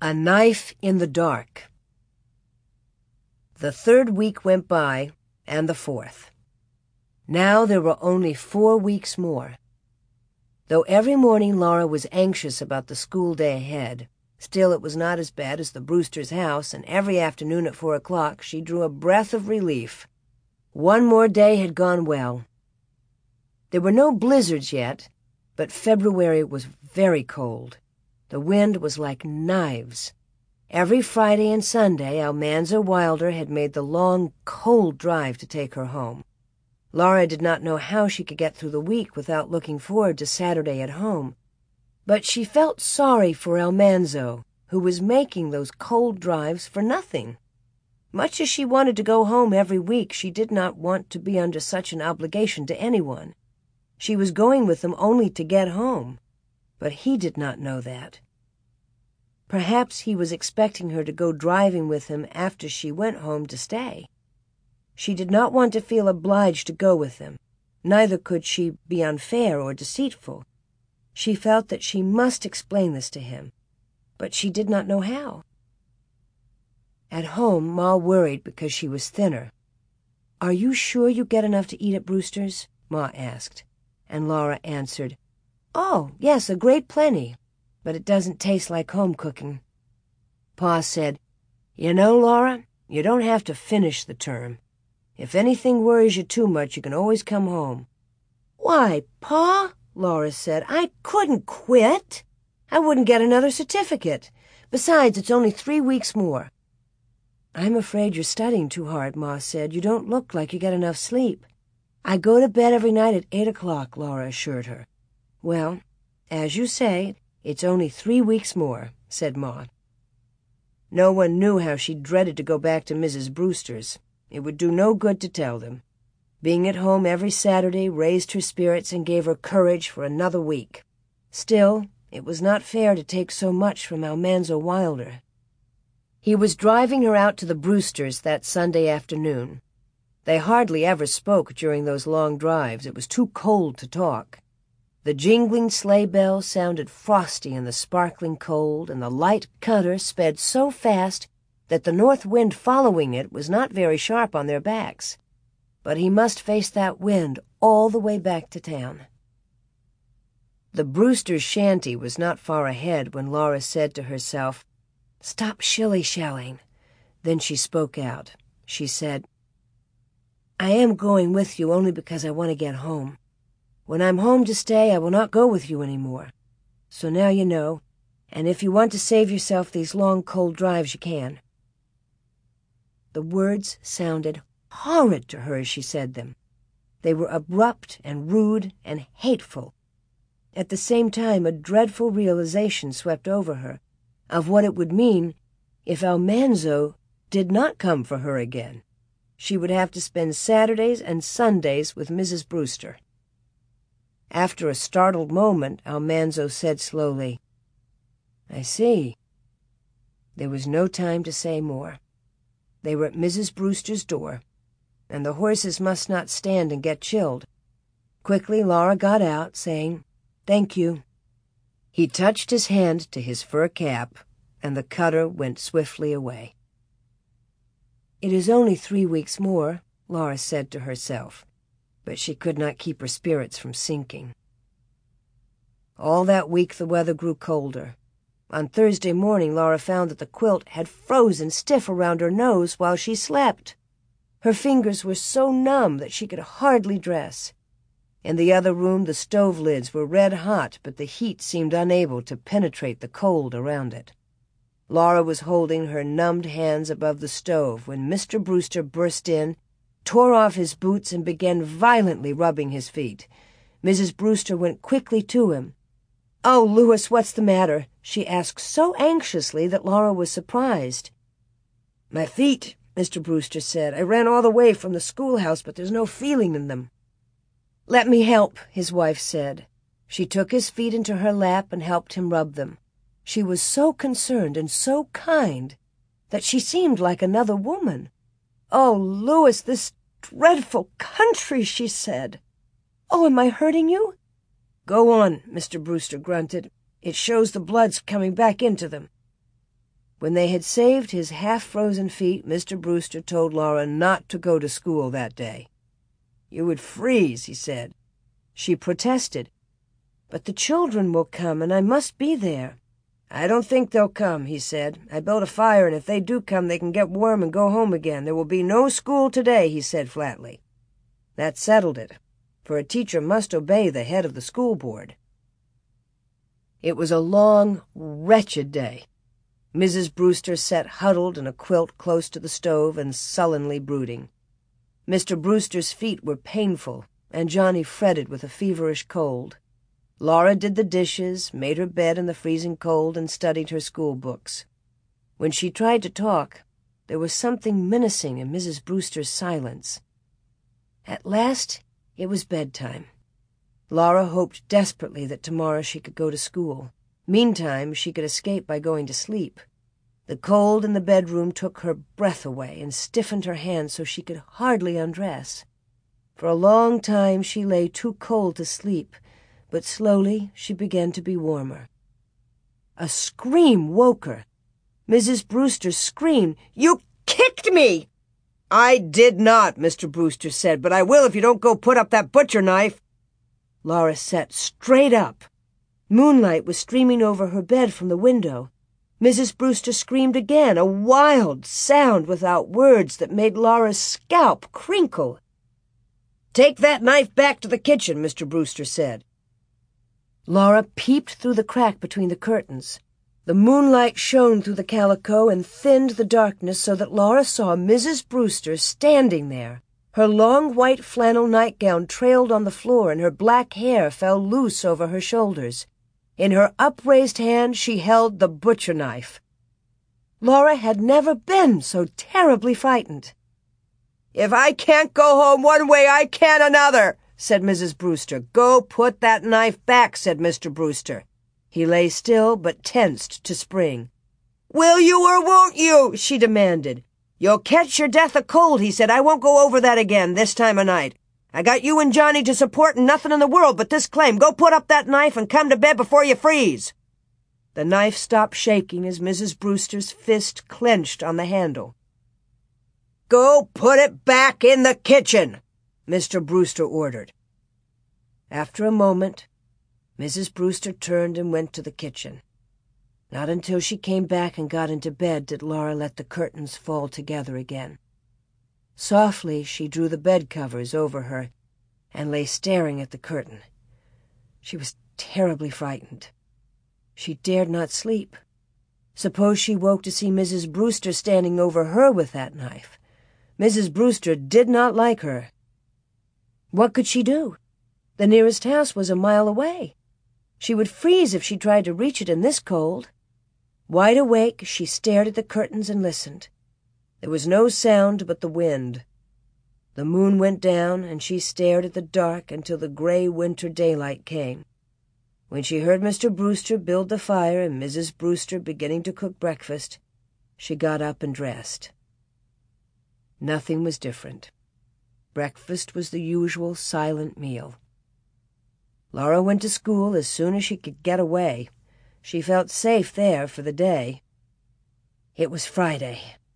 A Knife in the Dark. The third week went by, and the fourth. Now there were only 4 weeks more. Though every morning Laura was anxious about the school day ahead, still it was not as bad as the Brewsters' house, and every afternoon at 4 o'clock she drew a breath of relief. One more day had gone well. There were no blizzards yet, but February was very cold. The wind was like knives. Every Friday and Sunday, Almanzo Wilder had made the long, cold drive to take her home. Laura did not know how she could get through the week without looking forward to Saturday at home. But she felt sorry for Almanzo, who was making those cold drives for nothing. Much as she wanted to go home every week, she did not want to be under such an obligation to anyone. She was going with him only to get home. But he did not know that. Perhaps he was expecting her to go driving with him after she went home to stay. She did not want to feel obliged to go with him. Neither could she be unfair or deceitful. She felt that she must explain this to him, but she did not know how. At home, Ma worried because she was thinner. "Are you sure you get enough to eat at Brewster's?" Ma asked, and Laura answered, "Oh, yes, a great plenty, but it doesn't taste like home cooking." Pa said, "You know, Laura, you don't have to finish the term. If anything worries you too much, you can always come home." "Why, Pa," Laura said, "I couldn't quit. I wouldn't get another certificate. Besides, it's only 3 weeks more." "I'm afraid you're studying too hard," Ma said. "You don't look like you get enough sleep." "I go to bed every night at 8 o'clock, Laura assured her. "Well, as you say, it's only 3 weeks more," said Ma. No one knew how she dreaded to go back to Mrs. Brewster's. It would do no good to tell them. Being at home every Saturday raised her spirits and gave her courage for another week. Still, it was not fair to take so much from Almanzo Wilder. He was driving her out to the Brewsters that Sunday afternoon. They hardly ever spoke during those long drives. It was too cold to talk. The jingling sleigh bells sounded frosty in the sparkling cold, and the light cutter sped so fast that the north wind following it was not very sharp on their backs. But he must face that wind all the way back to town. The Brewster's shanty was not far ahead when Laura said to herself, "Stop shilly-shallying." Then she spoke out. She said, "I am going with you only because I want to get home. When I'm home to stay, I will not go with you any more. So now you know, and if you want to save yourself these long, cold drives, you can." The words sounded horrid to her as she said them. They were abrupt and rude and hateful. At the same time, a dreadful realization swept over her of what it would mean if Almanzo did not come for her again. She would have to spend Saturdays and Sundays with Mrs. Brewster. After a startled moment, Almanzo said slowly, "I see." There was no time to say more. They were at Mrs. Brewster's door, and the horses must not stand and get chilled. Quickly, Laura got out, saying, "Thank you." He touched his hand to his fur cap, and the cutter went swiftly away. "It is only 3 weeks more," Laura said to herself, but she could not keep her spirits from sinking. All that week the weather grew colder. On Thursday morning, Laura found that the quilt had frozen stiff around her nose while she slept. Her fingers were so numb that she could hardly dress. In the other room, the stove lids were red hot, but the heat seemed unable to penetrate the cold around it. Laura was holding her numbed hands above the stove when Mr. Brewster burst in, tore off his boots, and began violently rubbing his feet. Mrs. Brewster went quickly to him. "Oh, Louis, what's the matter?" she asked so anxiously that Laura was surprised. "My feet," Mr. Brewster said. "I ran all the way from the schoolhouse, but there's no feeling in them." "Let me help," his wife said. She took his feet into her lap and helped him rub them. She was so concerned and so kind that she seemed like another woman. "Oh, Louis, this dreadful country," she said. "Oh, am I hurting you?" "Go on," Mr. Brewster grunted. "It shows the blood's coming back into them." When they had saved his half-frozen feet, Mr. Brewster told Laura not to go to school that day. "You would freeze," he said. She protested. "But the children will come, and I must be there." "I don't think they'll come," he said. "I built a fire, and if they do come, they can get warm and go home again. There will be no school today," he said flatly. That settled it, for a teacher must obey the head of the school board. It was a long, wretched day. Mrs. Brewster sat huddled in a quilt close to the stove and sullenly brooding. Mr. Brewster's feet were painful, and Johnny fretted with a feverish cold. Laura did the dishes, made her bed in the freezing cold, and studied her school books. When she tried to talk, there was something menacing in Mrs. Brewster's silence. At last, it was bedtime. Laura hoped desperately that tomorrow she could go to school. Meantime, she could escape by going to sleep. The cold in the bedroom took her breath away and stiffened her hands so she could hardly undress. For a long time she lay too cold to sleep, but slowly she began to be warmer. A scream woke her. Mrs. Brewster screamed, "You kicked me!" "I did not," Mr. Brewster said, "but I will if you don't go put up that butcher knife." Laura sat straight up. Moonlight was streaming over her bed from the window. Mrs. Brewster screamed again, a wild sound without words that made Laura's scalp crinkle. "Take that knife back to the kitchen," Mr. Brewster said. Laura peeped through the crack between the curtains. The moonlight shone through the calico and thinned the darkness so that Laura saw Mrs. Brewster standing there. Her long white flannel nightgown trailed on the floor and her black hair fell loose over her shoulders. In her upraised hand she held the butcher knife. Laura had never been so terribly frightened. "If I can't go home one way, I can another," said Mrs. Brewster. "Go put that knife back," said Mr. Brewster. He lay still but tensed to spring. "Will you or won't you?" she demanded. "You'll catch your death of cold," he said. "I won't go over that again this time of night. I got you and Johnny to support and nothing in the world but this claim. Go put up that knife and come to bed before you freeze." The knife stopped shaking as Mrs. Brewster's fist clenched on the handle. "Go put it back in the kitchen," Mr. Brewster ordered. After a moment, Mrs. Brewster turned and went to the kitchen. Not until she came back and got into bed did Laura let the curtains fall together again. Softly she drew the bed covers over her and lay staring at the curtain. She was terribly frightened. She dared not sleep. Suppose she woke to see Mrs. Brewster standing over her with that knife. Mrs. Brewster did not like her. What could she do? The nearest house was a mile away. She would freeze if she tried to reach it in this cold. Wide awake, she stared at the curtains and listened. There was no sound but the wind. The moon went down, and she stared at the dark until the gray winter daylight came. When she heard Mr. Brewster build the fire and Mrs. Brewster beginning to cook breakfast, she got up and dressed. Nothing was different. Breakfast was the usual silent meal. Laura went to school as soon as she could get away. She felt safe there for the day. It was Friday.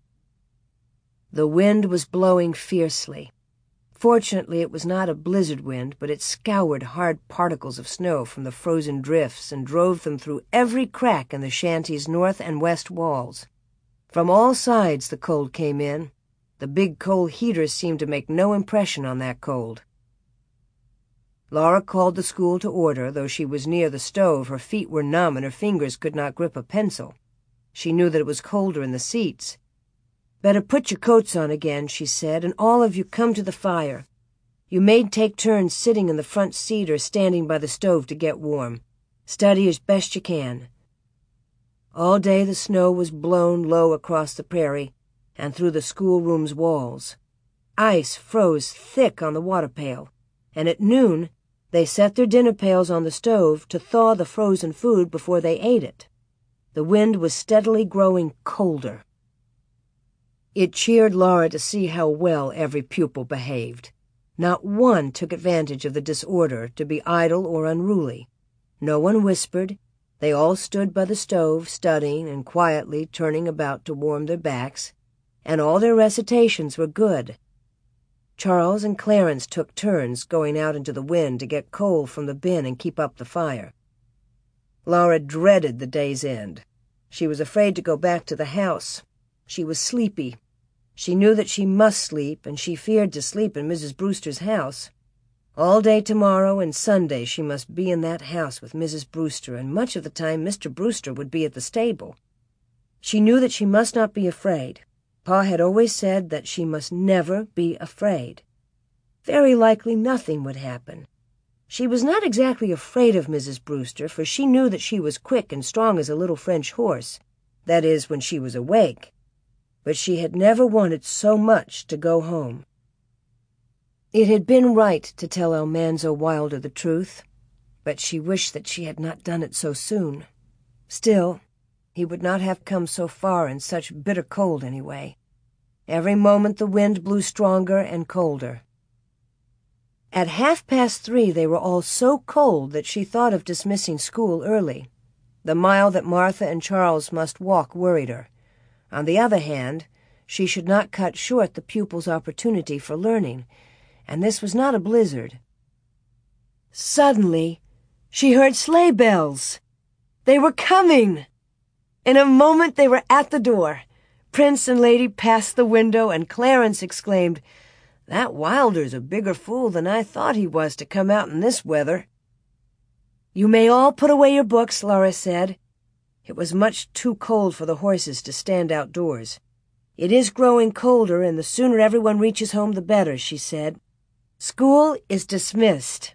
The wind was blowing fiercely. Fortunately, it was not a blizzard wind, but it scoured hard particles of snow from the frozen drifts and drove them through every crack in the shanty's north and west walls. From all sides the cold came in. The big coal heaters seemed to make no impression on that cold. Laura called the school to order. Though she was near the stove, her feet were numb and her fingers could not grip a pencil. She knew that it was colder in the seats. "Better put your coats on again," she said, "and all of you come to the fire. You may take turns sitting in the front seat or standing by the stove to get warm. Study as best you can." All day the snow was blown low across the prairie and through the schoolroom's walls. Ice froze thick on the water pail, and at noon they set their dinner pails on the stove to thaw the frozen food before they ate it. The wind was steadily growing colder. It cheered Laura to see how well every pupil behaved. Not one took advantage of the disorder to be idle or unruly. No one whispered, They all stood by the stove, studying and quietly turning about to warm their backs, and all their recitations were good. Charles and Clarence took turns going out into the wind to get coal from the bin and keep up the fire. Laura dreaded the day's end. She was afraid to go back to the house. She was sleepy. She knew that she must sleep, and she feared to sleep in Mrs. Brewster's house. All day tomorrow and Sunday she must be in that house with Mrs. Brewster, and much of the time Mr. Brewster would be at the stable. She knew that she must not be afraid. Pa had always said that she must never be afraid. Very likely nothing would happen. She was not exactly afraid of Mrs. Brewster, for she knew that she was quick and strong as a little French horse, that is, when she was awake. But she had never wanted so much to go home. It had been right to tell Almanzo Wilder the truth, but she wished that she had not done it so soon. Still, he would not have come so far in such bitter cold anyway. Every moment the wind blew stronger and colder. At 3:30 they were all so cold that she thought of dismissing school early. The mile that Martha and Charles must walk worried her. On the other hand, she should not cut short the pupils' opportunity for learning, and this was not a blizzard. Suddenly, she heard sleigh bells. They were coming! In a moment they were at the door. Prince and Lady passed the window, and Clarence exclaimed, "That Wilder's a bigger fool than I thought he was to come out in this weather." "You may all put away your books," Laura said. It was much too cold for the horses to stand outdoors. "It is growing colder, and the sooner everyone reaches home the better," she said. "School is dismissed."